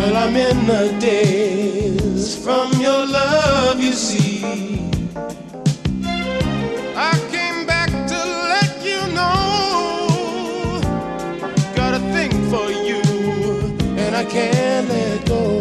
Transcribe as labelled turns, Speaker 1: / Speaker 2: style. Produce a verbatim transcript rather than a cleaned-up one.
Speaker 1: Well, I'm in the days from your love, you see. I came back to let you know, got a thing for you, and I can't let go.